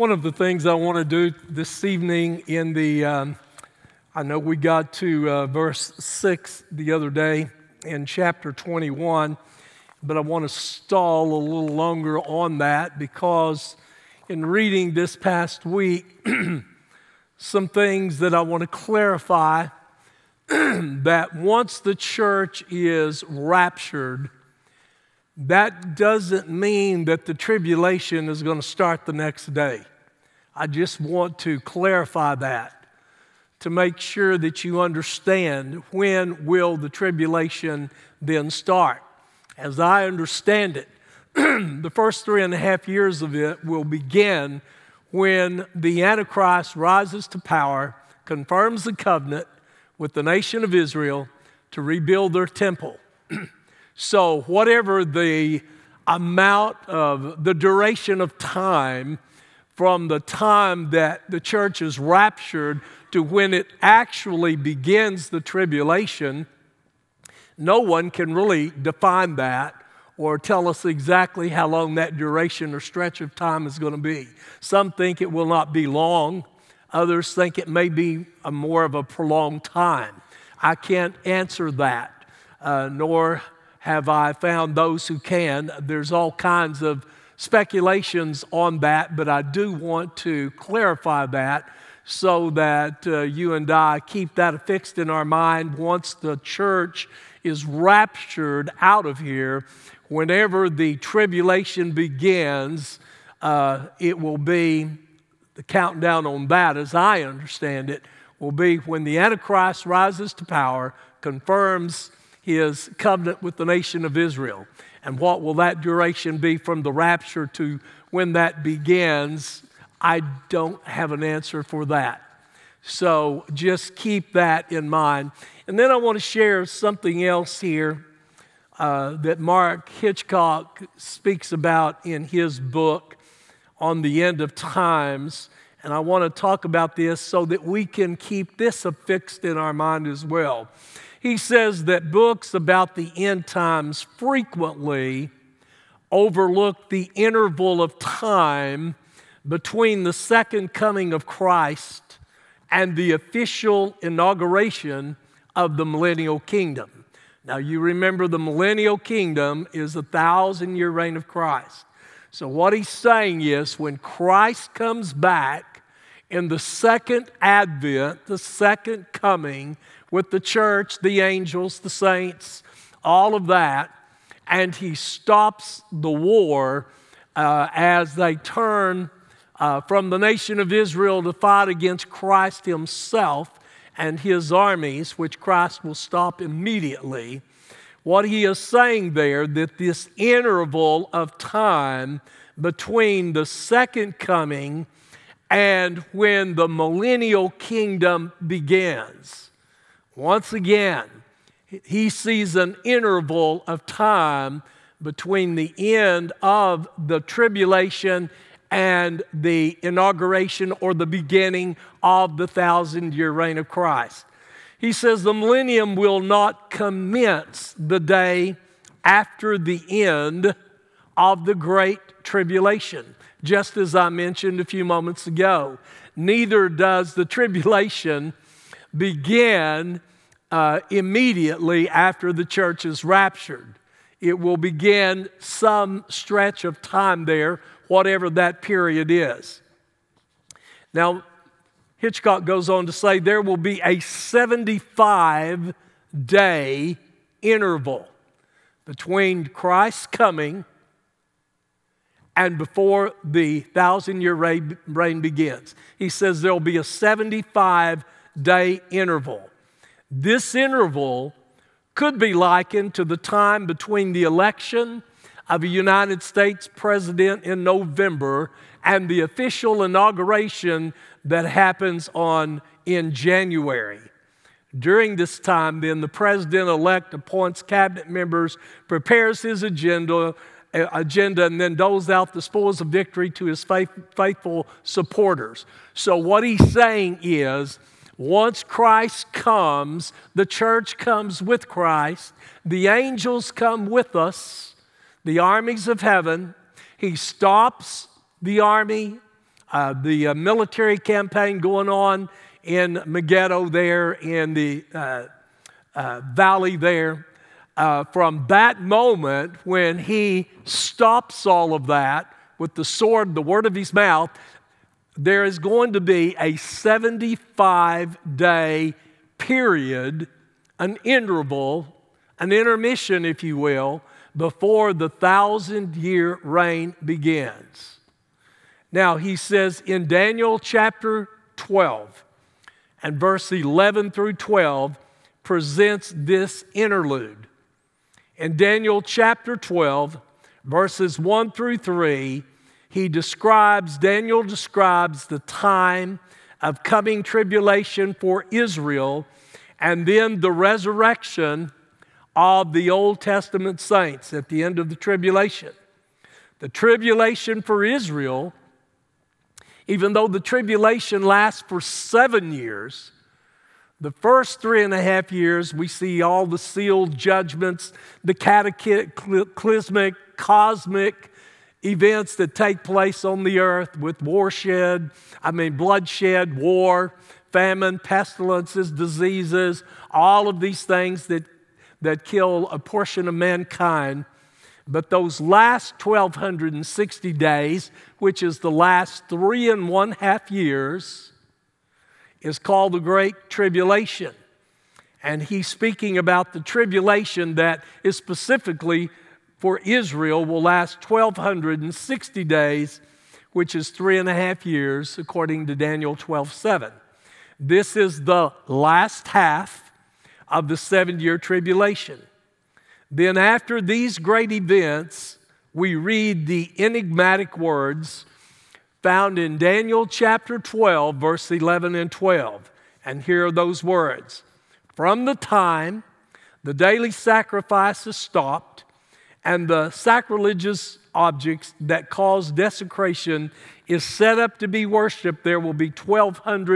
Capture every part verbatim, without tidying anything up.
One of the things I want to do this evening in the, um, I know we got to uh, verse six the other day in chapter twenty-one, but I want to stall a little longer on that because in reading this past week, some things that I want to clarify that once the church is raptured, that doesn't mean that the tribulation is going to start the next day. I just want to clarify that to make sure that you understand when will the tribulation then start. As I understand it, the first three and a half years of it will begin when the Antichrist rises to power, confirms the covenant with the nation of Israel to rebuild their temple. So whatever the amount of the duration of time from the time that the church is raptured to when it actually begins the tribulation, no one can really define that or tell us exactly how long that duration or stretch of time is going to be. Some think it will not be long. Others think it may be a more of a prolonged time. I can't answer that, uh, nor have I found those who can. There's all kinds of speculations on that, but I do want to clarify that so that uh, you and I keep that fixed in our mind once the church is raptured out of here. Whenever the tribulation begins, uh, it will be, the countdown on that, as I understand it, will be when the Antichrist rises to power, confirms his covenant with the nation of Israel. And what will that duration be from the rapture to when that begins? I don't have an answer for that. So just keep that in mind. And then I want to share something else here uh, that Mark Hitchcock speaks about in his book on the end of times. And I want to talk about this so that we can keep this affixed in our mind as well. He says that books about the end times frequently overlook the interval of time between the second coming of Christ and the official inauguration of the millennial kingdom. Now, you remember the millennial kingdom is a thousand-year reign of Christ. So what he's saying is when Christ comes back in the second advent, the second coming, with the church, the angels, the saints, all of that, and he stops the war uh, as they turn uh, from the nation of Israel to fight against Christ himself and his armies, which Christ will stop immediately. What he is saying there, that this interval of time between the second coming and when the millennial kingdom begins. Once again, he sees an interval of time between the end of the tribulation and the inauguration or the beginning of the thousand-year reign of Christ. He says the millennium will not commence the day after the end of the great tribulation, just as I mentioned a few moments ago. Neither does the tribulation begin uh, immediately after the church is raptured. It will begin some stretch of time there, whatever that period is. Now, Hitchcock goes on to say there will be a seventy-five day interval between Christ's coming and before the thousand-year reign begins. He says there will be a seventy-five day interval. This interval could be likened to the time between the election of a United States president in November and the official inauguration that happens on in January. During this time, then, the president-elect appoints cabinet members, prepares his agenda, agenda and then doles out the spoils of victory to his faith, faithful supporters. So what he's saying is, once Christ comes, the church comes with Christ, the angels come with us, the armies of heaven. He stops the army uh, the uh, military campaign going on in Megiddo there in the uh, uh, valley there. Uh, from that moment when he stops all of that with the sword, the word of his mouth, there is going to be a seventy-five day period, an interval, an intermission, if you will, before the thousand-year reign begins. Now, he says in Daniel chapter twelve and verse eleven through twelve presents this interlude. In Daniel chapter twelve, verses one through three, he describes, Daniel describes the time of coming tribulation for Israel and then the resurrection of the Old Testament saints at the end of the tribulation. The tribulation for Israel, even though the tribulation lasts for seven years, the first three and a half years, we see all the sealed judgments, the cataclysmic, cosmic events that take place on the earth with warshed, I mean bloodshed, war, famine, pestilences, diseases, all of these things that, that kill a portion of mankind. But those last twelve sixty days, which is the last three and one half years, is called the Great Tribulation. And he's speaking about the tribulation that is specifically for Israel will last twelve sixty days, which is three and a half years, according to Daniel twelve seven. This is the last half of the seven-year tribulation. Then after these great events, we read the enigmatic words found in Daniel chapter twelve, verse eleven and twelve. And here are those words. From the time the daily sacrifice is stopped and the sacrilegious objects that cause desecration is set up to be worshiped, there will be twelve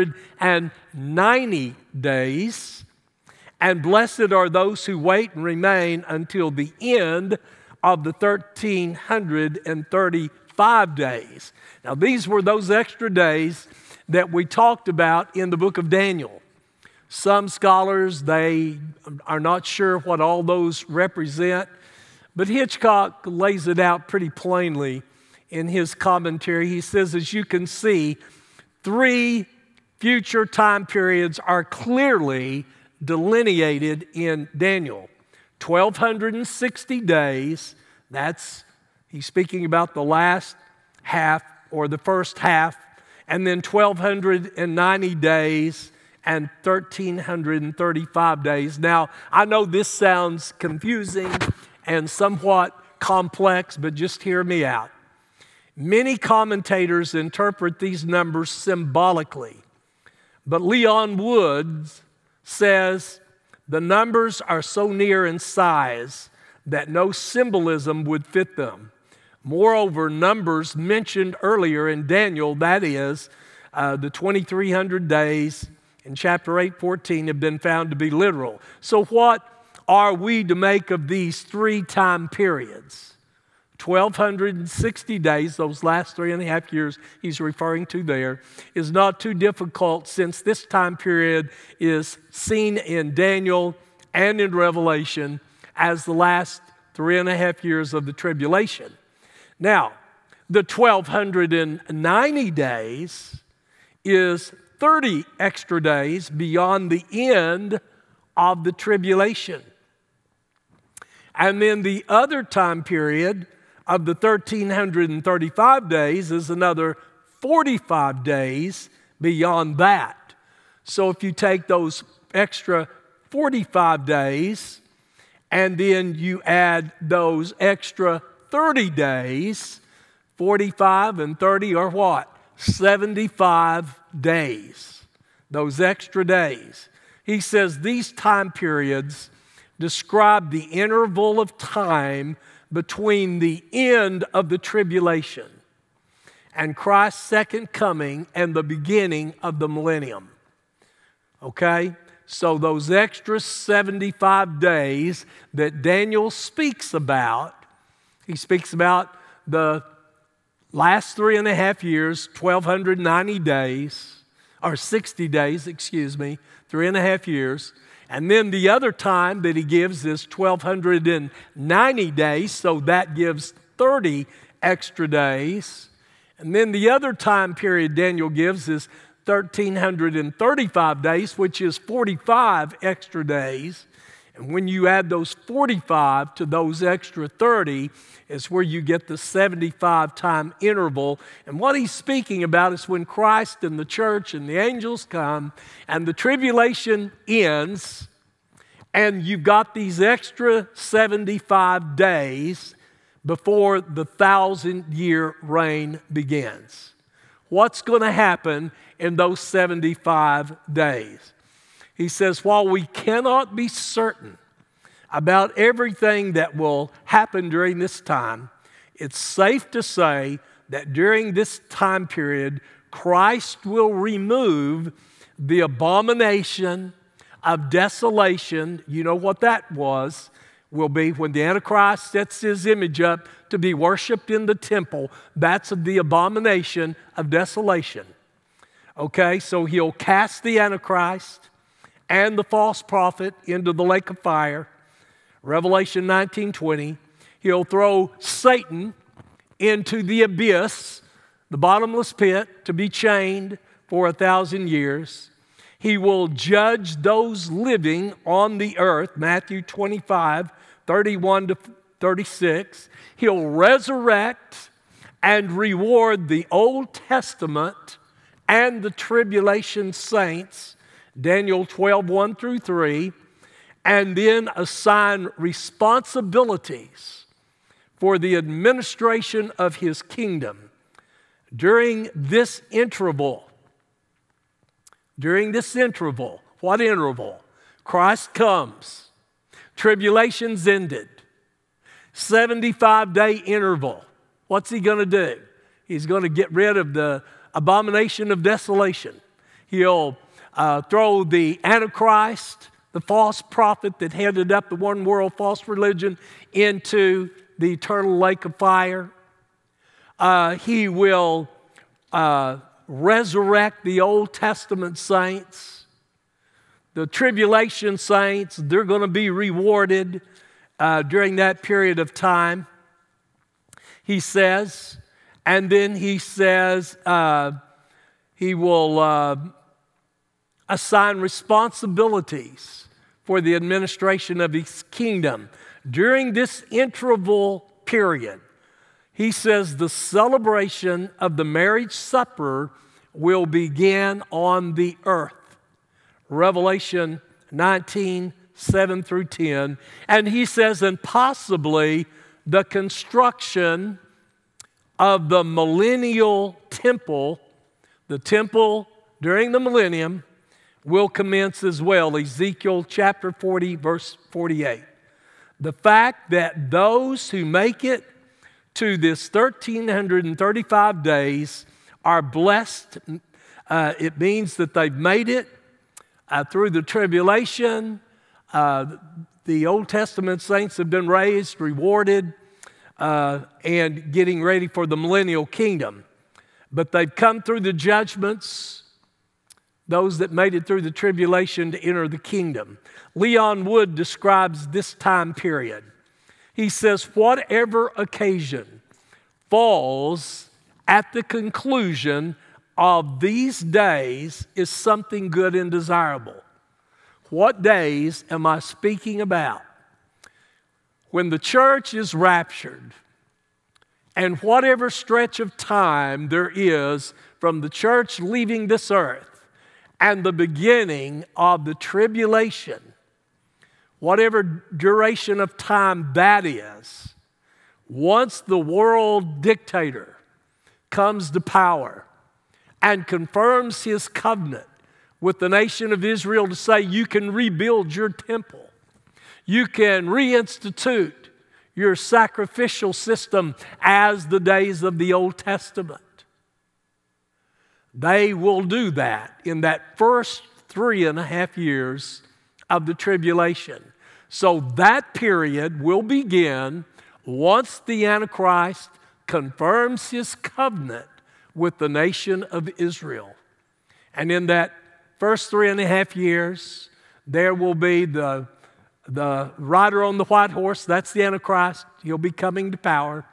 ninety days. And blessed are those who wait and remain until the end of the thirteen thirty-five days. Now, these were those extra days that we talked about in the book of Daniel. Some scholars, they are not sure what all those represent, but Hitchcock lays it out pretty plainly in his commentary. He says, as you can see, three future time periods are clearly delineated in Daniel. twelve sixty days, that's, he's speaking about the last half or the first half, and then twelve ninety days and thirteen thirty-five days. Now, I know this sounds confusing and somewhat complex, but just hear me out. Many commentators interpret these numbers symbolically, but Leon Woods says the numbers are so near in size that no symbolism would fit them. Moreover, numbers mentioned earlier in Daniel, that is, uh, the twenty-three hundred days in chapter eight fourteen, have been found to be literal. So what are we to make of these three time periods? twelve sixty days, those last three and a half years he's referring to there, is not too difficult since this time period is seen in Daniel and in Revelation as the last three and a half years of the tribulation. Now, the twelve ninety days is thirty extra days beyond the end of the tribulation. And then the other time period of the thirteen thirty-five days is another forty-five days beyond that. So if you take those extra forty-five days and then you add those extra thirty days, forty-five and thirty are what? seventy-five days. Those extra days. He says these time periods describe the interval of time between the end of the tribulation and Christ's second coming and the beginning of the millennium. Okay? So those extra seventy-five days that Daniel speaks about, he speaks about the last three and a half years, twelve ninety days, or sixty days, excuse me, three and a half years. And then the other time that he gives is twelve ninety days, so that gives thirty extra days. And then the other time period Daniel gives is one thousand three hundred thirty-five days, which is forty-five extra days. And when you add those forty-five to those extra thirty, is where you get the seventy-five time interval. And what he's speaking about is when Christ and the church and the angels come and the tribulation ends, and you've got these extra seventy-five days before the thousand-year reign begins. What's going to happen in those seventy-five days? He says, while we cannot be certain about everything that will happen during this time, it's safe to say that during this time period, Christ will remove the abomination of desolation. You know what that was, will be when the Antichrist sets his image up to be worshiped in the temple. That's the abomination of desolation. Okay, so he'll cast the Antichrist and the false prophet into the lake of fire. Revelation nineteen twenty. He'll throw Satan into the abyss, the bottomless pit, to be chained for a thousand years. He will judge those living on the earth, Matthew twenty-five, thirty-one to thirty-six. He'll resurrect and reward the Old Testament and the tribulation saints, Daniel twelve, one through three, and then assign responsibilities for the administration of his kingdom. During this interval, during this interval, what interval? Christ comes, tribulation's ended, seventy-five day interval. What's he going to do? He's going to get rid of the abomination of desolation. He'll uh, throw the Antichrist, the false prophet that headed up the one world false religion, into the eternal lake of fire. Uh, he will uh, resurrect the Old Testament saints. The tribulation saints, they're going to be rewarded uh, during that period of time, he says. And then he says uh, he will uh, assign responsibilities for the administration of his kingdom. During this interval period, he says the celebration of the marriage supper will begin on the earth. Revelation nineteen, seven through ten. And he says, and possibly the construction of the millennial temple, the temple during the millennium, will commence as well. Ezekiel chapter forty, verse forty-eight. The fact that those who make it to this one thousand three hundred thirty-five days are blessed. Uh, it means that they've made it uh, through the tribulation. Uh, the Old Testament saints have been raised, rewarded, uh, and getting ready for the millennial kingdom. But they've come through the judgments, those that made it through the tribulation to enter the kingdom. Leon Wood describes this time period. He says, whatever occasion falls at the conclusion of these days is something good and desirable. What days am I speaking about? When the church is raptured, and whatever stretch of time there is from the church leaving this earth and the beginning of the tribulation, whatever duration of time that is, once the world dictator comes to power and confirms his covenant with the nation of Israel to say you can rebuild your temple, you can reinstitute your sacrificial system as the days of the Old Testament. They will do that in that first three and a half years of the tribulation. So that period will begin once the Antichrist, confirms his covenant with the nation of Israel. And in that first three and a half years, there will be the, the rider on the white horse. That's the Antichrist. He'll be coming to power.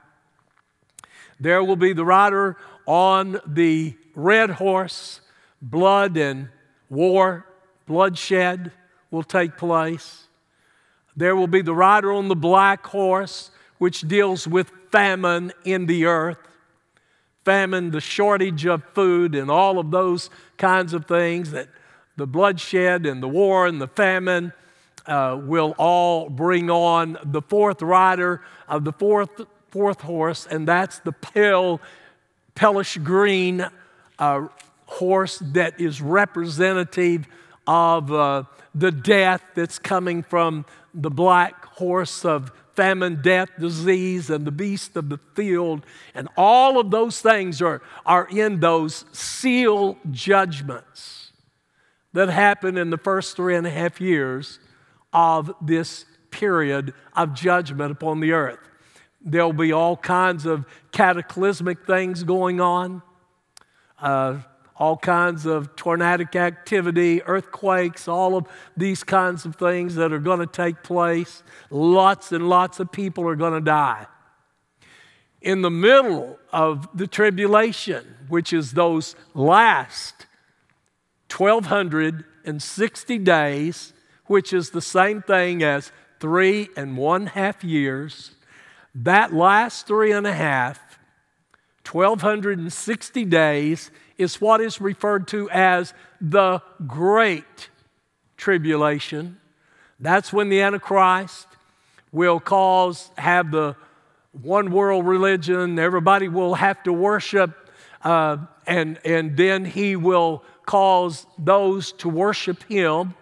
There will be the rider on the red horse. Blood and war, bloodshed will take place. There will be the rider on the black horse, which deals with famine in the earth. Famine, the shortage of food, and all of those kinds of things, that the bloodshed and the war and the famine uh, will all bring on the fourth rider of the fourth, fourth horse, and that's the pale, palish green uh, horse that is representative of uh, the death that's coming from the black horse of famine, death, disease, and the beast of the field. And all of those things are, are in those seal judgments that happen in the first three and a half years of this period of judgment upon the earth. There'll be all kinds of cataclysmic things going on, uh, all kinds of tornadic activity, earthquakes, all of these kinds of things that are going to take place. Lots and lots of people are going to die. In the middle of the tribulation, which is those last twelve sixty days, which is the same thing as three and one half years, that last three and a half, twelve sixty days, is what is referred to as the Great Tribulation. That's when the Antichrist will cause, have the one world religion. Everybody will have to worship, uh, and, and then he will cause those to worship him.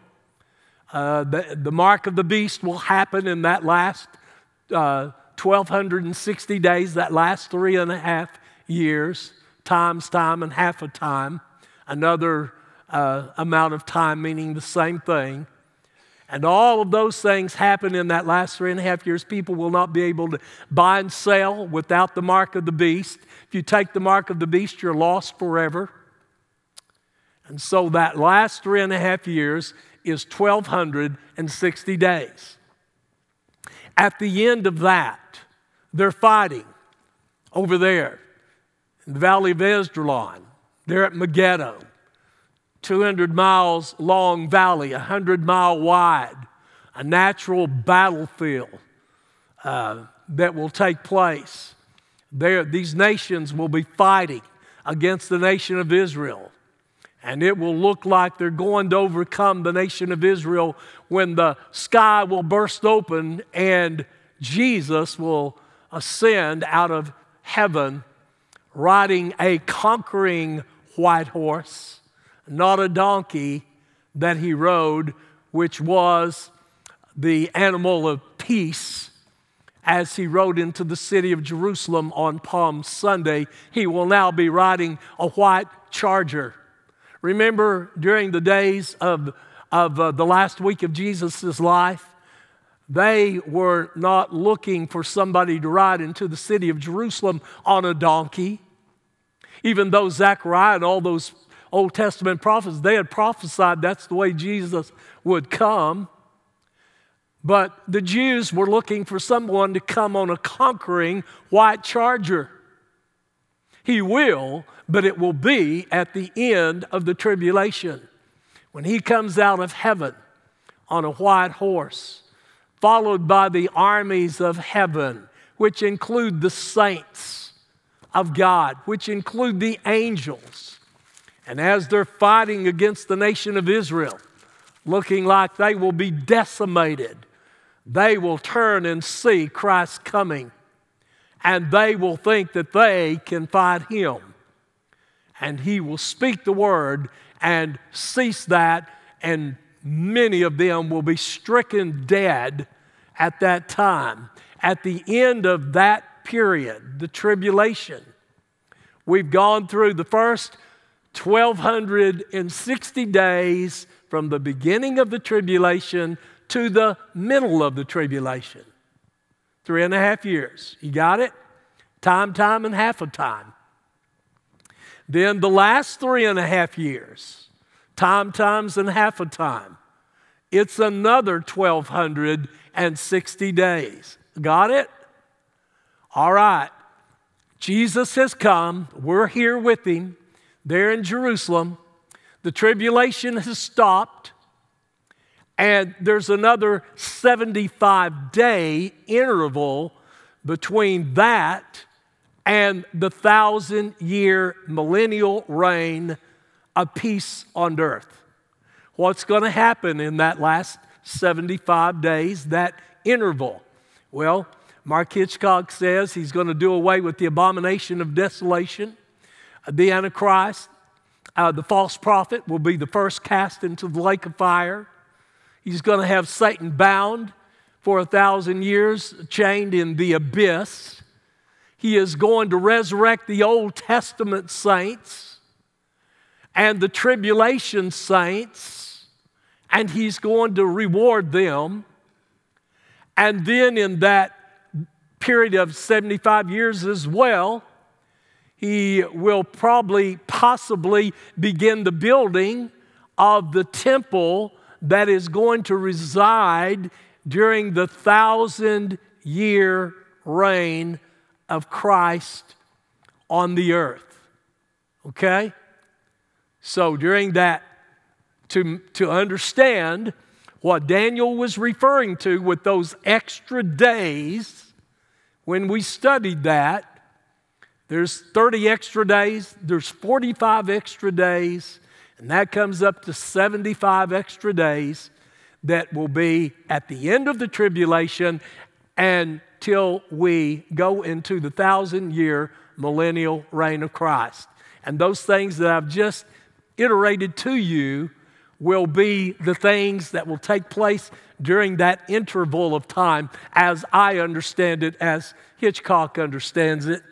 Uh, the, the mark of the beast will happen in that last uh, twelve sixty days, that last three and a half years. Times time and half a time, another uh, amount of time, meaning the same thing. And all of those things happen in that last three and a half years. People will not be able to buy and sell without the mark of the beast. If you take the mark of the beast, you're lost forever. And so that last three and a half years is twelve sixty days. At the end of that, they're fighting over there in the Valley of Esdraelon. They're at Megiddo, two hundred miles long valley, one hundred mile wide, a natural battlefield uh, that will take place. There, these nations will be fighting against the nation of Israel. And it will look like they're going to overcome the nation of Israel when the sky will burst open and Jesus will ascend out of heaven riding a conquering white horse, not a donkey that he rode, which was the animal of peace. As he rode into the city of Jerusalem on Palm Sunday, he will now be riding a white charger. Remember, during the days of, of uh, the last week of Jesus' life, they were not looking for somebody to ride into the city of Jerusalem on a donkey. Even though Zechariah and all those Old Testament prophets, they had prophesied that's the way Jesus would come. But the Jews were looking for someone to come on a conquering white charger. He will, but it will be at the end of the tribulation, when he comes out of heaven on a white horse, followed by the armies of heaven, which include the saints of God, which include the angels. And as they're fighting against the nation of Israel, looking like they will be decimated, they will turn and see Christ coming, and they will think that they can fight him. And he will speak the word and cease that, and many of them will be stricken dead at that time. At the end of that period, the tribulation, we've gone through the first twelve sixty days from the beginning of the tribulation to the middle of the tribulation. Three and a half years. You got it? time, time, and half a time. Then the last three and a half years, time, times, and half a time. It's another twelve sixty days. Got it? All right. Jesus has come. We're here with him. There in Jerusalem. The tribulation has stopped. And there's another seventy-five day interval between that and the thousand-year millennial reign of peace on earth. What's going to happen in that last seventy-five days, that interval? Well, Mark Hitchcock says he's going to do away with the abomination of desolation. The Antichrist, uh, the false prophet, will be the first cast into the lake of fire. He's going to have Satan bound for a thousand years, chained in the abyss. He is going to resurrect the Old Testament saints and the tribulation saints, and he's going to reward them. And then in that period of seventy-five years as well, he will probably, possibly begin the building of the temple that is going to reside during the thousand-year reign of Christ on the earth. Okay? So during that, to, to understand what Daniel was referring to with those extra days, when we studied that, there's thirty extra days, there's forty-five extra days, and that comes up to seventy-five extra days that will be at the end of the tribulation until we go into the thousand-year millennial reign of Christ. And those things that I've just iterated to you will be the things that will take place during that interval of time as I understand it, as Hitchcock understands it.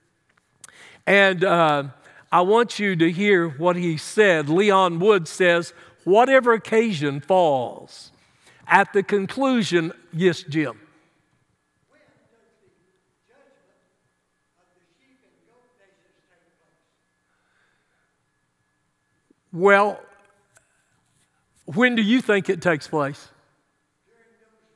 And uh, I want you to hear what he said. Leon Wood says, whatever occasion falls at the conclusion, yes, Jim. When does the judgment of the sheep and goat nations take place? Well, when do you think it takes place? During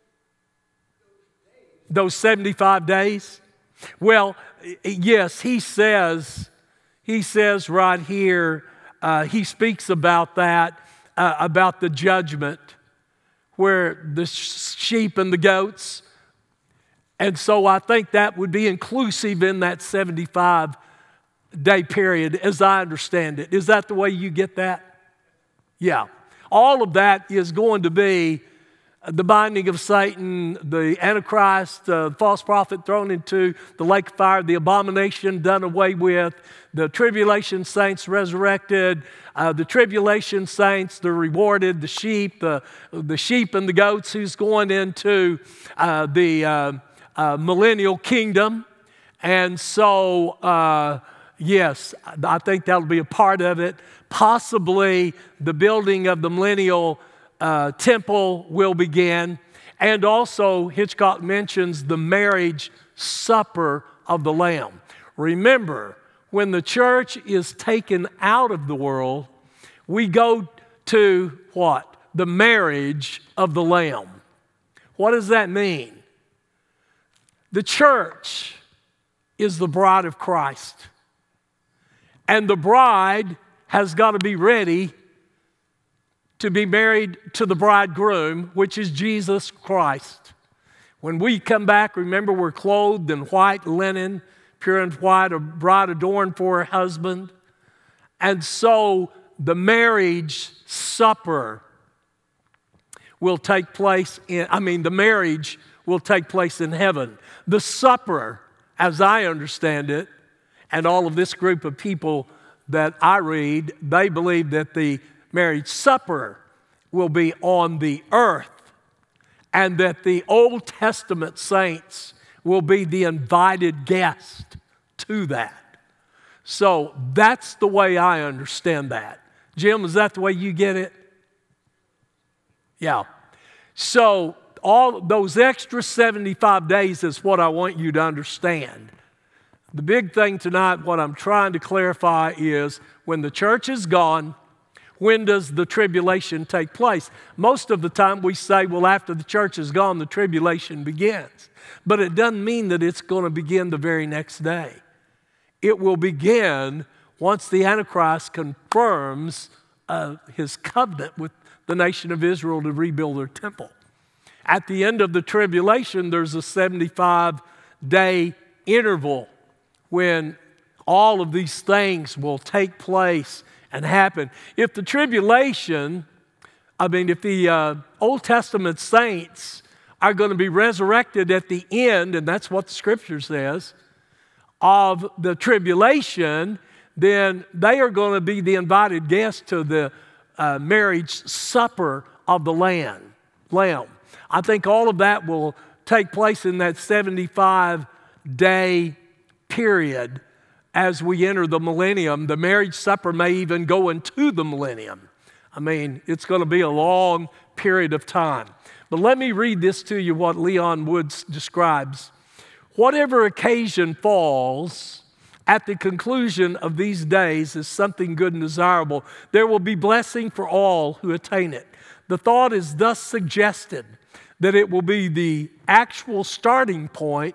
those, those days. Those seventy-five days? Well, yes, he says, he says right here, uh, he speaks about that, uh, about the judgment, where the sheep and the goats. And so I think that would be inclusive in that seventy-five day period, as I understand it. Is that the way you get that? Yeah. All of that is going to be the binding of Satan, the Antichrist, the false prophet thrown into the lake of fire, the abomination done away with, the tribulation saints resurrected, uh, the tribulation saints, the rewarded, the sheep, the, the sheep and the goats who's going into uh, the uh, uh, millennial kingdom. And so, uh, yes, I think that'll be a part of it. Possibly the building of the millennial uh, temple will begin. And also, Hitchcock mentions the marriage supper of the Lamb. Remember, when the church is taken out of the world, we go to what? The marriage of the Lamb. What does that mean? The church is the bride of Christ. And the bride has got to be ready to be married to the bridegroom, which is Jesus Christ. When we come back, remember, we're clothed in white linen, pure and white, a bride adorned for her husband. And so the marriage supper will take place in, I mean, the marriage will take place in heaven. The supper, as I understand it, and all of this group of people that I read, they believe that the marriage supper will be on the earth and that the Old Testament saints will be the invited guest to that. So that's the way I understand that. Jim, is that the way you get it? Yeah. So all those extra seventy-five days is what I want you to understand. The big thing tonight, what I'm trying to clarify is when the church is gone, when does the tribulation take place? Most of the time we say, well, after the church is gone, the tribulation begins. But it doesn't mean that it's going to begin the very next day. It will begin once the Antichrist confirms uh, his covenant with the nation of Israel to rebuild their temple. At the end of the tribulation, there's a seventy-five day interval when all of these things will take place and happen. If the tribulation, I mean, if the uh, Old Testament saints are going to be resurrected at the end, and that's what the Scripture says, of the tribulation, then they are going to be the invited guests to the uh, marriage supper of the Lamb. Lamb. I think all of that will take place in that seventy-five day period as we enter the millennium. The marriage supper may even go into the millennium. I mean, it's going to be a long period of time. But let me read this to you, what Leon Woods describes. Whatever occasion falls at the conclusion of these days is something good and desirable. There will be blessing for all who attain it. The thought is thus suggested that it will be the actual starting point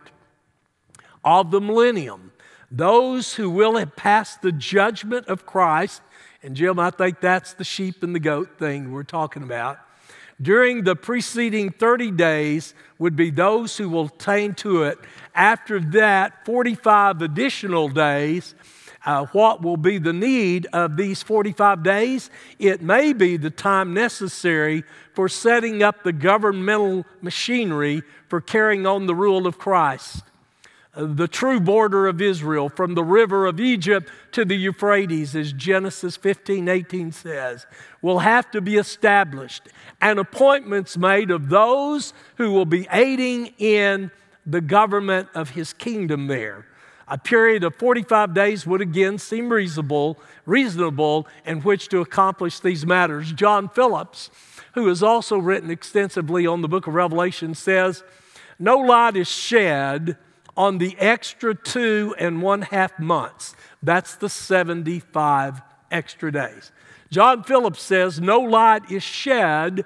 of the millennium. Those who will have passed the judgment of Christ, and Jim, I think that's the sheep and the goat thing we're talking about, during the preceding thirty days would be those who will attain to it. After that, forty-five additional days. Uh, what will be the need of these forty-five days? It may be the time necessary for setting up the governmental machinery for carrying on the rule of Christ. Uh, the true border of Israel from the river of Egypt to the Euphrates, as Genesis fifteen eighteen says, will have to be established, and appointments made of those who will be aiding in the government of his kingdom there. A period of forty-five days would again seem reasonable, reasonable in which to accomplish these matters. John Phillips, who has also written extensively on the book of Revelation, says, no light is shed on the extra two and one half months. That's the seventy-five extra days. John Phillips says, no light is shed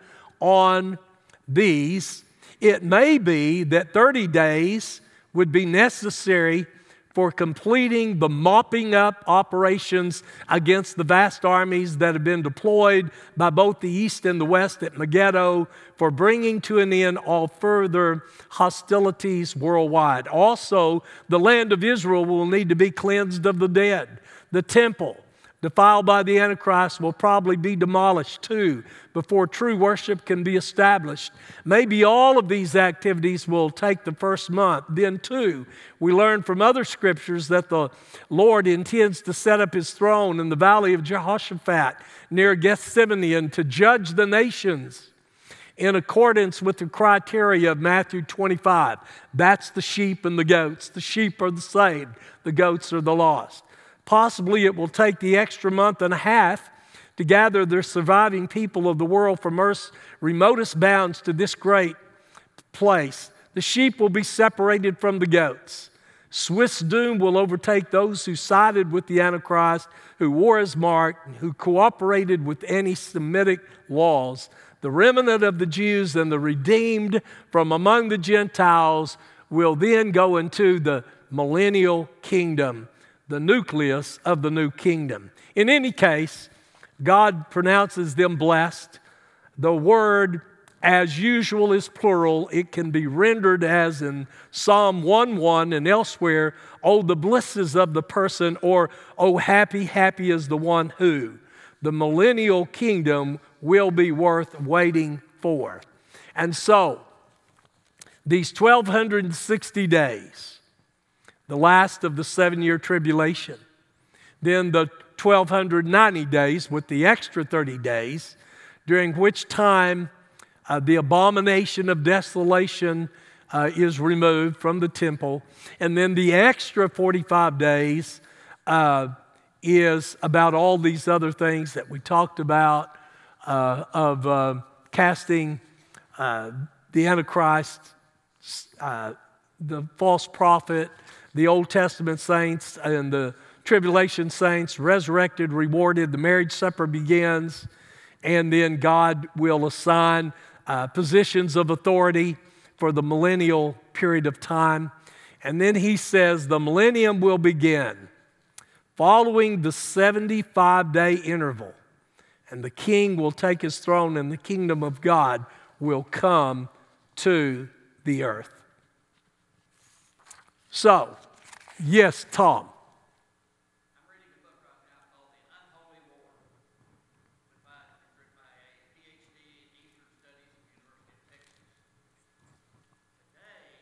on these. It may be that thirty days would be necessary for completing the mopping up operations against the vast armies that have been deployed by both the East and the West at Megiddo, for bringing to an end all further hostilities worldwide. Also, the land of Israel will need to be cleansed of the dead. The temple, defiled by the Antichrist, will probably be demolished too before true worship can be established. Maybe all of these activities will take the first month. Then too, we learn from other scriptures that the Lord intends to set up his throne in the valley of Jehoshaphat near Gethsemane to judge the nations in accordance with the criteria of Matthew twenty-five. That's the sheep and the goats. The sheep are the saved. The goats are the lost. Possibly it will take the extra month and a half to gather the surviving people of the world from Earth's remotest bounds to this great place. The sheep will be separated from the goats. Swiss doom will overtake those who sided with the Antichrist, who wore his mark, who cooperated with anti-Semitic laws. The remnant of the Jews and the redeemed from among the Gentiles will then go into the millennial kingdom, the nucleus of the new kingdom. In any case, God pronounces them blessed. The word, as usual, is plural. It can be rendered as in Psalm one one and elsewhere, oh, the blisses of the person, or oh, happy, happy is the one who. The millennial kingdom will be worth waiting for. And so, these twelve sixty days, the last of the seven-year tribulation, then the twelve ninety days with the extra thirty days, during which time uh, the abomination of desolation uh, is removed from the temple, and then the extra forty-five days uh, is about all these other things that we talked about, uh, of uh, casting uh, the Antichrist, uh, the false prophet, the Old Testament saints and the tribulation saints, resurrected, rewarded, the marriage supper begins, and then God will assign uh, positions of authority for the millennial period of time. And then he says the millennium will begin following the seventy-five day interval, and the king will take his throne and the kingdom of God will come to the earth. So, yes, Tom. I'm reading a book right now called The Unholy War. With my, with my P H D in Eastern Studies at the University of Texas. Today,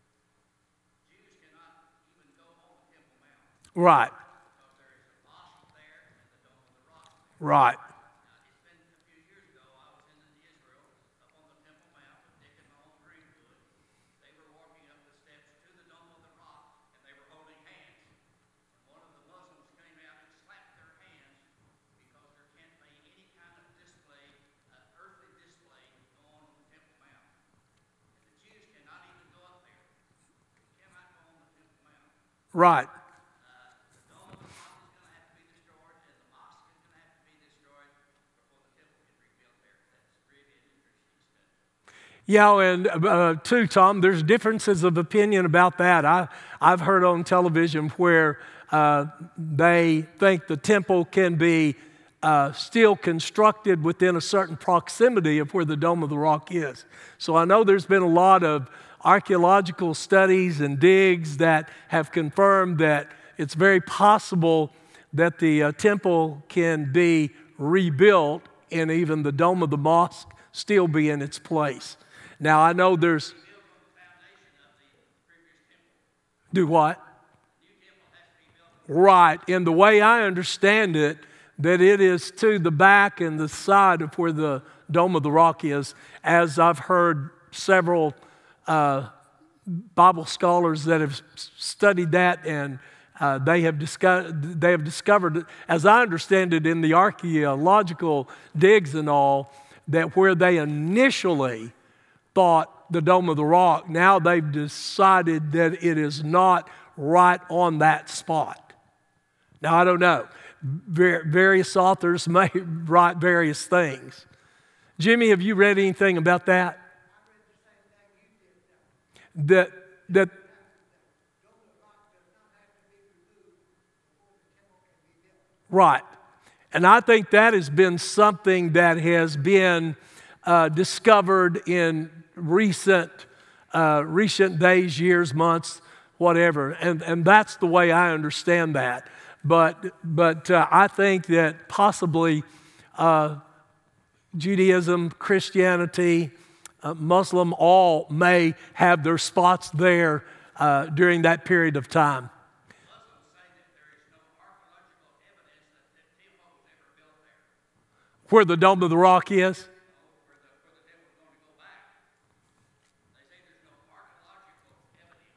Jews cannot even go on the Temple Mount Right, because there is a mosque there and the Dome of the Rock. right. Now, it's been a few years ago, I was in Israel, up on the Temple Mount with Dick and Mom Greenwood. They were walking up the steps to the Dome of the Rock, and they were holding hands. And one of the Muslims came out and slapped their hands because there can't be any kind of display, uh, earthly display going on the Temple Mount. And the Jews cannot even go up there. They cannot go on the Temple Mount. Right. The Dome of the Rock is going to have to be destroyed, and the mosque is going to have to be destroyed before the temple can be rebuilt there. That's really an interesting study. Yeah, and uh, too, Tom, there's differences of opinion about that. I, I've heard on television where uh, they think the temple can be uh, still constructed within a certain proximity of where the Dome of the Rock is. So I know there's been a lot of archaeological studies and digs that have confirmed that it's very possible that the uh, temple can be rebuilt and even the Dome of the Mosque still be in its place. Now, I know there's... Built on the foundation of the previous temple. Do what? The new temple has to be built. Right. And the way I understand it, that it is to the back and the side of where the Dome of the Rock is, as I've heard several uh, Bible scholars that have studied that, and uh, they have discovered, they have discovered, as I understand it, in the archaeological digs and all, that where they initially thought the Dome of the Rock, now they've decided that it is not right on that spot. Now, I don't know. Var- various authors may write various things. Jimmy, have you read anything about that? That, that, right. And I think that has been something that has been uh, discovered in recent uh, recent days, years, months, whatever. And, and that's the way I understand that. But, but uh, I think that possibly uh, Judaism, Christianity, uh, Muslim, all may have their spots there uh, during that period of time. Muslims say that there is no archaeological evidence that the temple was ever built there. Where the Dome of the Rock is? Where the, where the temple is going to go back. They say there's no archaeological evidence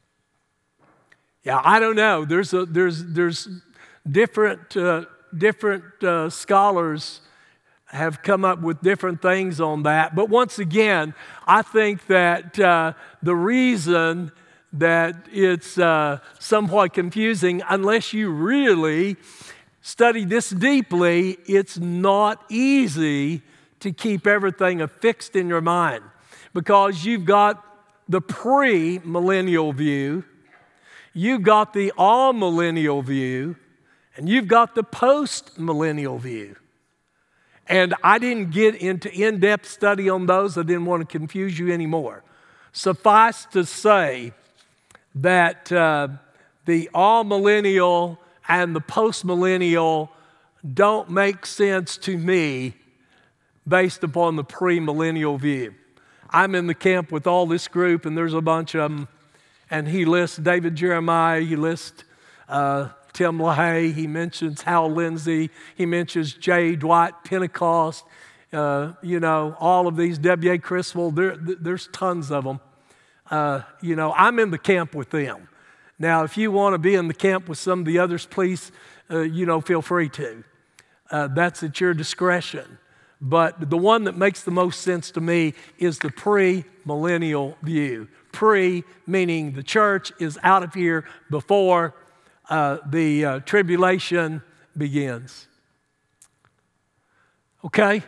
of it. Yeah, I don't know. There's a, there's there's different uh, different uh, scholars have come up with different things on that. But once again, I think that uh, the reason that it's uh, somewhat confusing, unless you really study this deeply, it's not easy to keep everything affixed in your mind, because you've got the pre-millennial view, you've got the all-millennial view, and you've got the post-millennial view. And I didn't get into in-depth study on those. I didn't want to confuse you anymore. Suffice to say that uh, the all-millennial and the post-millennial don't make sense to me based upon the pre-millennial view. I'm in the camp with all this group, and there's a bunch of them. And he lists David Jeremiah, he lists uh, Tim LaHaye, he mentions Hal Lindsey, he mentions J. Dwight Pentecost, uh, you know, all of these, W A. Criswell, there, there's tons of them. Uh, you know, I'm in the camp with them. Now, if you want to be in the camp with some of the others, please, uh, you know, feel free to. Uh, that's at your discretion. But the one that makes the most sense to me is the pre-millennial view. Pre, meaning the church is out of here before uh, the uh, tribulation begins. Okay?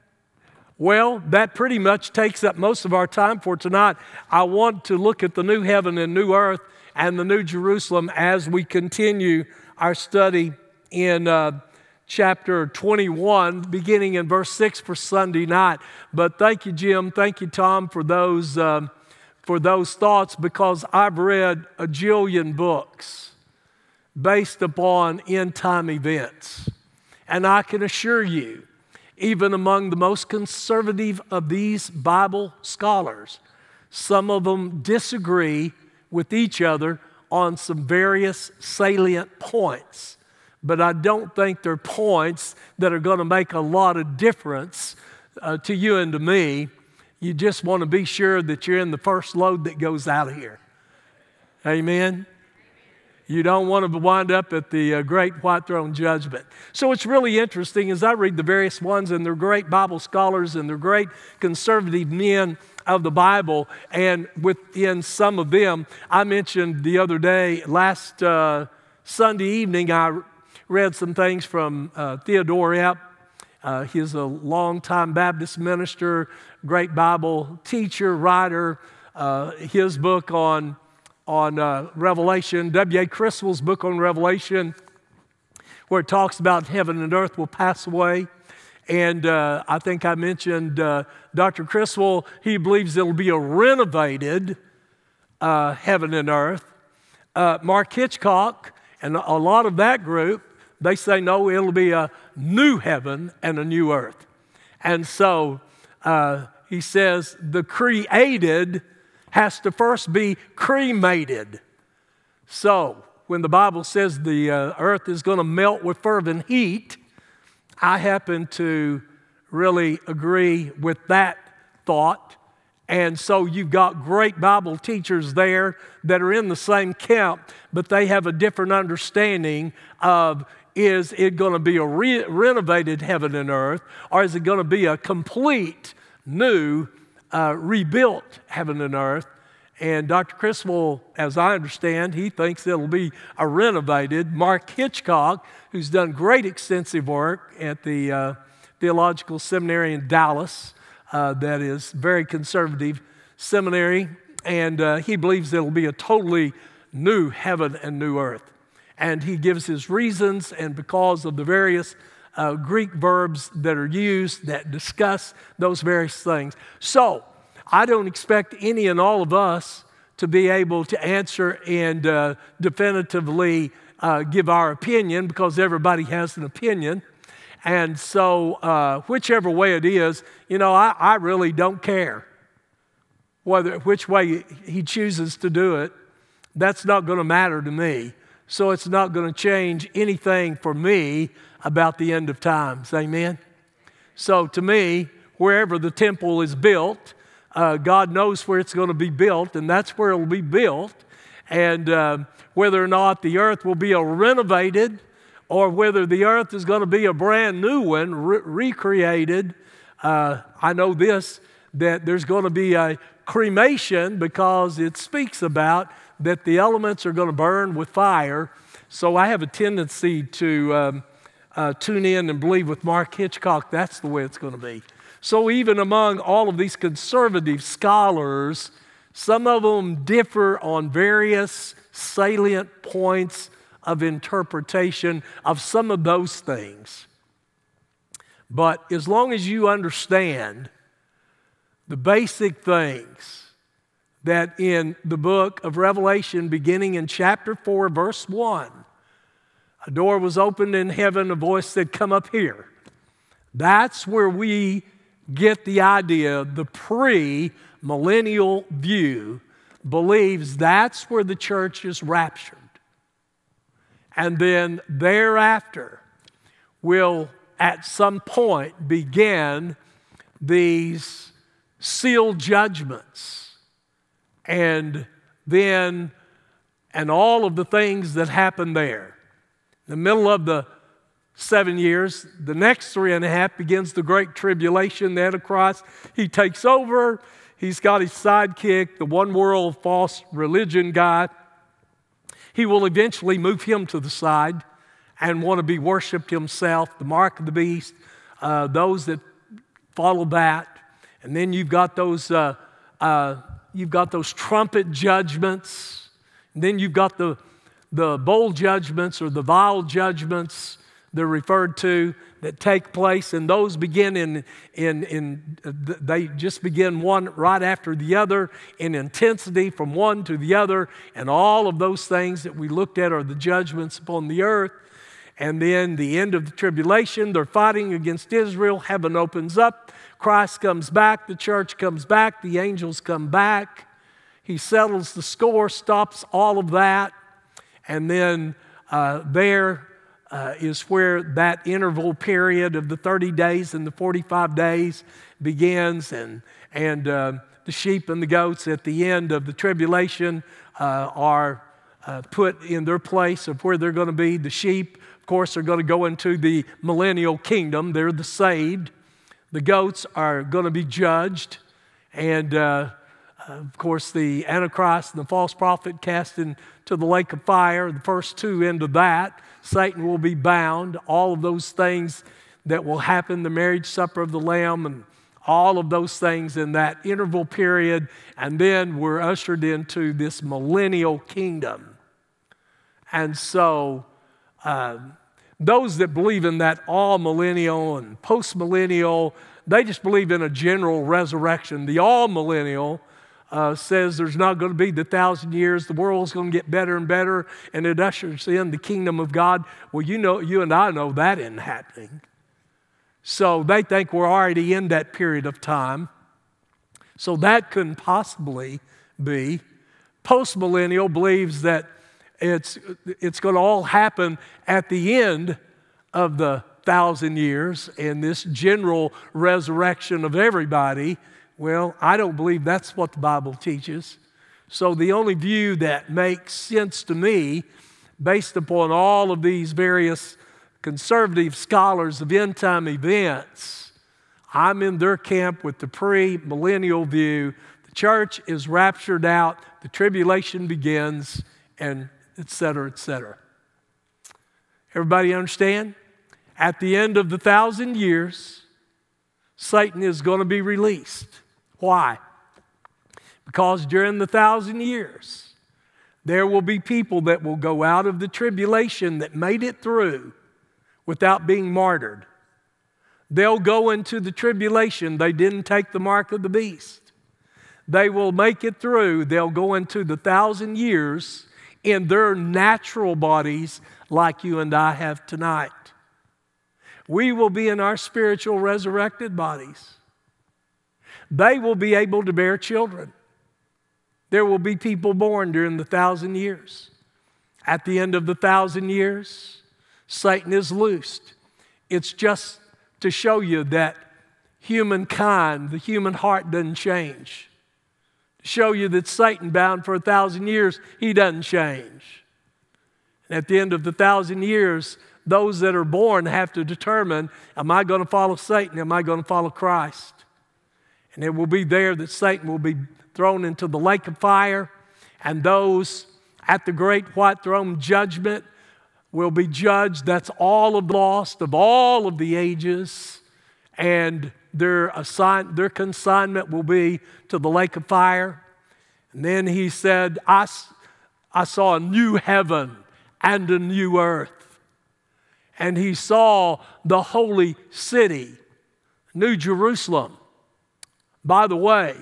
Well, that pretty much takes up most of our time for tonight. I want to look at the new heaven and new earth and the new Jerusalem as we continue our study in uh, chapter twenty-one, beginning in verse six for Sunday night. But thank you, Jim. Thank you, Tom, for those, um, for those thoughts, because I've read a jillion books based upon end-time events. And I can assure you, even among the most conservative of these Bible scholars, some of them disagree with each other on some various salient points. But I don't think they're points that are going to make a lot of difference uh, to you and to me. You just want to be sure that you're in the first load that goes out of here. Amen? You don't want to wind up at the uh, great white throne judgment. So it's really interesting as I read the various ones, and they're great Bible scholars and they're great conservative men of the Bible. And within some of them, I mentioned the other day, last uh, Sunday evening, I read some things from uh, Theodore Epp. Uh, he's a longtime Baptist minister, great Bible teacher, writer. Uh, his book on on uh, Revelation, W A Criswell's book on Revelation, where it talks about heaven and earth will pass away. And uh, I think I mentioned uh, Doctor Criswell, he believes it'll be a renovated uh, heaven and earth. Uh, Mark Hitchcock and a lot of that group, they say, no, it'll be a new heaven and a new earth. And so uh, he says the created has to first be cremated. So when the Bible says the uh, earth is going to melt with fervent heat, I happen to really agree with that thought. And so you've got great Bible teachers there that are in the same camp, but they have a different understanding of, is it going to be a re- renovated heaven and earth, or is it going to be a complete new uh, rebuilt heaven and earth? And Doctor Criswell, as I understand, he thinks it'll be a renovated. Mark Hitchcock, who's done great extensive work at the uh, Theological Seminary in Dallas, uh, that is very conservative seminary, and uh, he believes it'll be a totally new heaven and new earth. And he gives his reasons, and because of the various uh, Greek verbs that are used that discuss those various things. So, I don't expect any and all of us to be able to answer and uh, definitively uh, give our opinion, because everybody has an opinion. And so uh, whichever way it is, you know, I, I really don't care whether which way he chooses to do it. That's not going to matter to me. So it's not going to change anything for me about the end of times. Amen? So to me, wherever the temple is built, Uh, God knows where it's going to be built, and that's where it will be built. And uh, whether or not the earth will be a renovated, or whether the earth is going to be a brand new one, re- recreated, uh, I know this, that there's going to be a cremation, because it speaks about that the elements are going to burn with fire. So I have a tendency to um, uh, tune in and believe with Mark Hitchcock that's the way it's going to be. So even among all of these conservative scholars, some of them differ on various salient points of interpretation of some of those things. But as long as you understand the basic things that in the book of Revelation, beginning in chapter four, verse one, a door was opened in heaven, a voice said, "Come up here." That's where we get the idea. The pre-millennial view believes that's where the church is raptured. And then thereafter will at some point begin these sealed judgments, and then and all of the things that happen there. In the middle of the seven years. The next three and a half begins the Great Tribulation, the Antichrist. He takes over. He's got his sidekick, the one world false religion guy. He will eventually move him to the side and want to be worshiped himself, the mark of the beast, uh, those that follow that. And then you've got those, uh, uh, you've got those trumpet judgments. And then you've got the, the bowl judgments or the vial judgments they're referred to that take place, and those begin in, in, in they just begin one right after the other in intensity from one to the other, and all of those things that we looked at are the judgments upon the earth. And then the end of the tribulation, they're fighting against Israel, heaven opens up, Christ comes back, the church comes back, the angels come back, he settles the score, stops all of that, and then uh, there Uh, is where that interval period of the thirty days and the forty-five days begins, and, and uh, the sheep and the goats at the end of the tribulation uh, are uh, put in their place of where they're going to be. The sheep, of course, are going to go into the millennial kingdom. They're the saved. The goats are going to be judged, and uh, of course, the Antichrist and the false prophet cast into the lake of fire, the first two into that. Satan will be bound, all of those things that will happen, the marriage supper of the Lamb, and all of those things in that interval period. And then we're ushered into this millennial kingdom. And so uh, those that believe in that all millennial and post-millennial, they just believe in a general resurrection. The all millennial Uh, says there's not going to be the thousand years. The world's going to get better and better, and it ushers in the kingdom of God. Well, you know, you and I know that isn't happening. So they think we're already in that period of time. So that couldn't possibly be. Postmillennial believes that it's it's going to all happen at the end of the thousand years and this general resurrection of everybody. Well, I don't believe that's what the Bible teaches. So the only view that makes sense to me, based upon all of these various conservative scholars of end-time events, I'm in their camp with the pre-millennial view. The church is raptured out, the tribulation begins, and et cetera, et cetera. Everybody understand? At the end of the thousand years, Satan is going to be released. Why? Because during the thousand years, there will be people that will go out of the tribulation that made it through without being martyred. They'll go into the tribulation. They didn't take the mark of the beast. They will make it through. They'll go into the thousand years in their natural bodies like you and I have tonight. We will be in our spiritual resurrected bodies. They will be able to bear children. There will be people born during the thousand years. At the end of the thousand years, Satan is loosed. It's just to show you that humankind, the human heart doesn't change. To show you that Satan, bound for a thousand years, he doesn't change. And at the end of the thousand years, those that are born have to determine, am I going to follow Satan? Am I going to follow Christ? And it will be there that Satan will be thrown into the lake of fire, and those at the great white throne judgment will be judged. That's all of the lost of all of the ages, and their assign, their consignment will be to the lake of fire. And then he said, I, I saw a new heaven and a new earth. And he saw the holy city, New Jerusalem. By the way,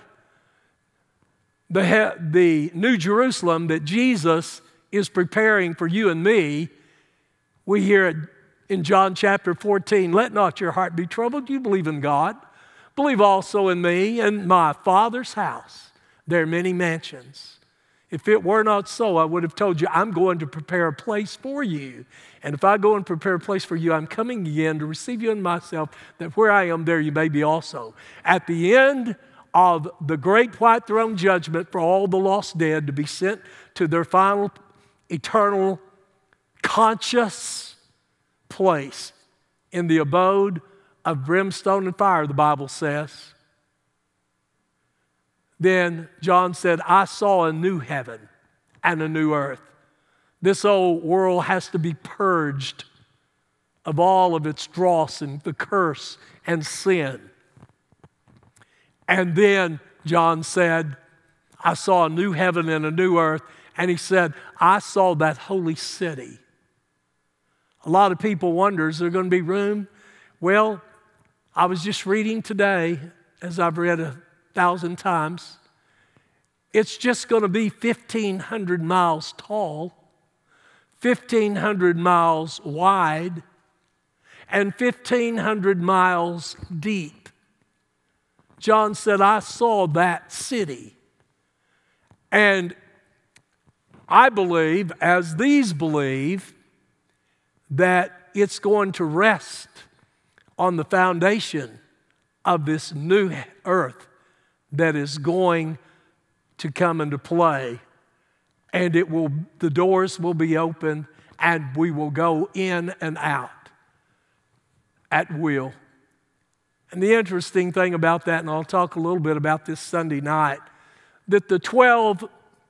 the, the New Jerusalem that Jesus is preparing for you and me, we hear it in John chapter fourteen, let not your heart be troubled. You believe in God. Believe also in me. In my Father's house there are many mansions. If it were not so, I would have told you, I'm going to prepare a place for you. And if I go and prepare a place for you, I'm coming again to receive you in myself, that where I am, there you may be also. At the end of the great white throne judgment for all the lost dead to be sent to their final eternal conscious place in the abode of brimstone and fire, the Bible says. Then John said, I saw a new heaven and a new earth. This old world has to be purged of all of its dross and the curse and sin. And then John said, I saw a new heaven and a new earth. And he said, I saw that holy city. A lot of people wonder, is there going to be room? Well, I was just reading today, as I've read a thousand times, it's just going to be fifteen hundred miles tall, fifteen hundred miles wide, and fifteen hundred miles deep. John said, I saw that city. And I believe, as these believe, that it's going to rest on the foundation of this new earth that is going to come into play. And it will, the doors will be open and we will go in and out at will. And the interesting thing about that, and I'll talk a little bit about this Sunday night, that the twelve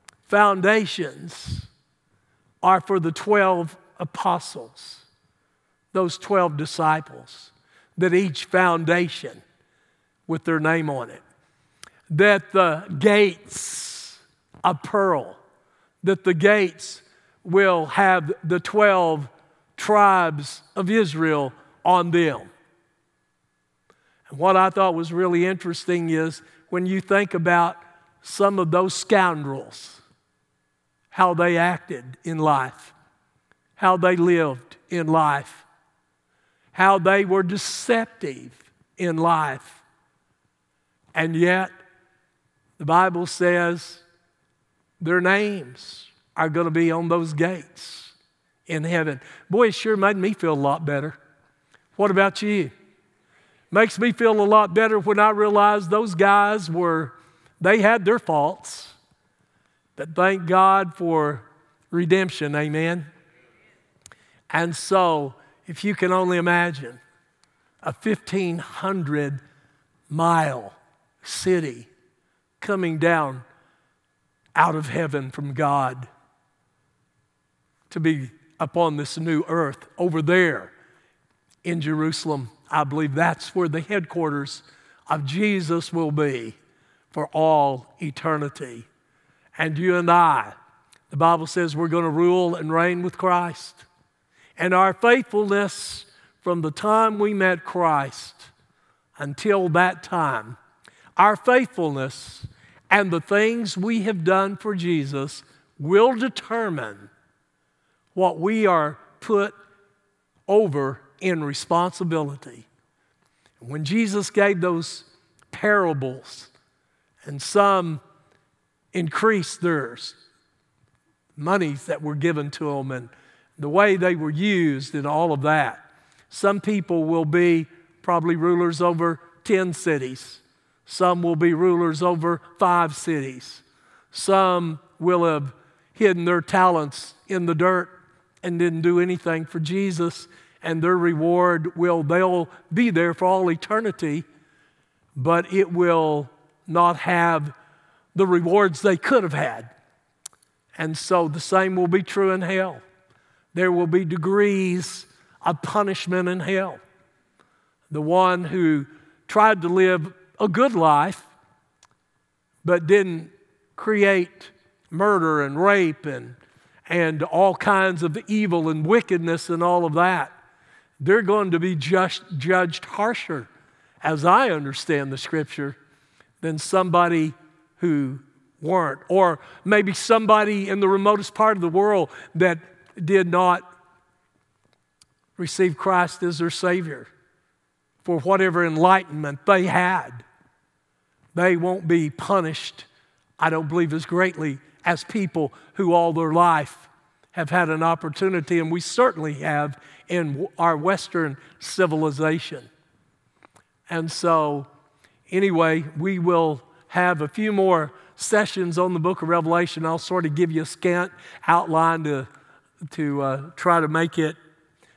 foundations are for the twelve apostles, those twelve disciples, that each foundation with their name on it, that the gates of pearl, that the gates will have the twelve tribes of Israel on them. And what I thought was really interesting is when you think about some of those scoundrels, how they acted in life, how they lived in life, how they were deceptive in life. And yet, the Bible says their names are going to be on those gates in heaven. Boy, it sure made me feel a lot better. What about you? Makes me feel a lot better when I realize those guys were, they had their faults. But thank God for redemption, amen? And so, if you can only imagine a fifteen hundred mile city coming down out of heaven from God to be upon this new earth over there in Jerusalem, I believe that's where the headquarters of Jesus will be for all eternity. And you and I, the Bible says we're going to rule and reign with Christ. And our faithfulness from the time we met Christ until that time, our faithfulness and the things we have done for Jesus will determine what we are put over in responsibility. When Jesus gave those parables, and some increased theirs, monies that were given to them and the way they were used and all of that. Some people will be probably rulers over ten cities. Some will be rulers over five cities. Some will have hidden their talents in the dirt and didn't do anything for Jesus, and their reward will, they'll be there for all eternity, but it will not have the rewards they could have had. And so the same will be true in hell. There will be degrees of punishment in hell. The one who tried to live a good life but didn't create murder and rape and, and all kinds of evil and wickedness and all of that, they're going to be just judged harsher, as I understand the Scripture, than somebody who weren't. Or maybe somebody in the remotest part of the world that did not receive Christ as their Savior for whatever enlightenment they had. They won't be punished, I don't believe, as greatly as people who all their life have had an opportunity, and we certainly have in our Western civilization. And so, anyway, we will have a few more sessions on the book of Revelation. I'll sort of give you a scant outline to, to uh, try to make it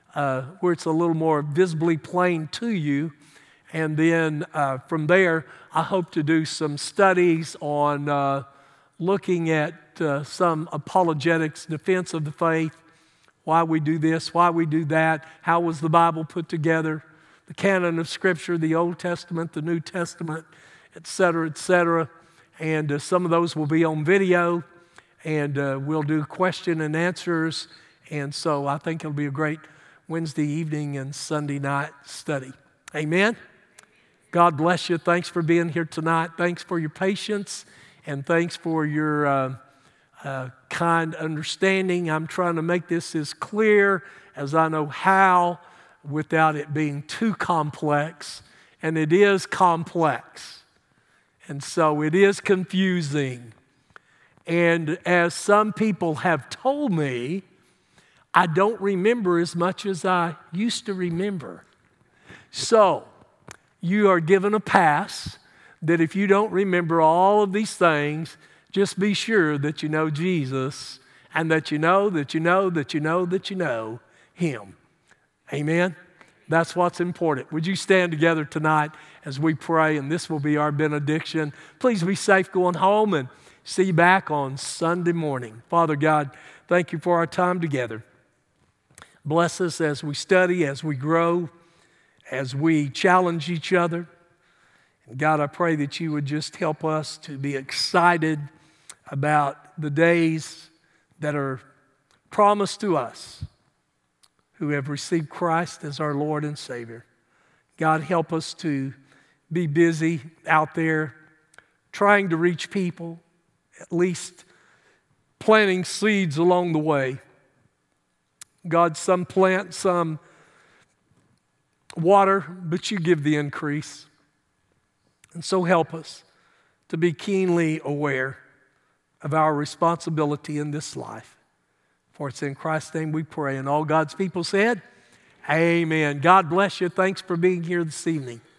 uh, where it's a little more visibly plain to you. And then uh, from there, I hope to do some studies on uh, looking at uh, some apologetics, defense of the faith, why we do this, why we do that, how was the Bible put together, the canon of Scripture, the Old Testament, the New Testament, et cetera, et cetera. And uh, some of those will be on video, and uh, we'll do question and answers. And so I think it'll be a great Wednesday evening and Sunday night study. Amen? God bless you. Thanks for being here tonight. Thanks for your patience, and thanks for your uh, uh, kind understanding. I'm trying to make this as clear as I know how without it being too complex, and it is complex, and so it is confusing. And as some people have told me, I don't remember as much as I used to remember. So, you are given a pass that if you don't remember all of these things, just be sure that you know Jesus and that you know that you know that you know that you know Him. Amen? That's what's important. Would you stand together tonight as we pray, and this will be our benediction. Please be safe going home, and see you back on Sunday morning. Father God, thank you for our time together. Bless us as we study, as we grow, as we challenge each other. And God, I pray that you would just help us to be excited about the days that are promised to us who have received Christ as our Lord and Savior. God, help us to be busy out there trying to reach people, at least planting seeds along the way. God, some plant, some water, but you give the increase. And so help us to be keenly aware of our responsibility in this life. For it's in Christ's name we pray. And all God's people said, amen. God bless you. Thanks for being here this evening.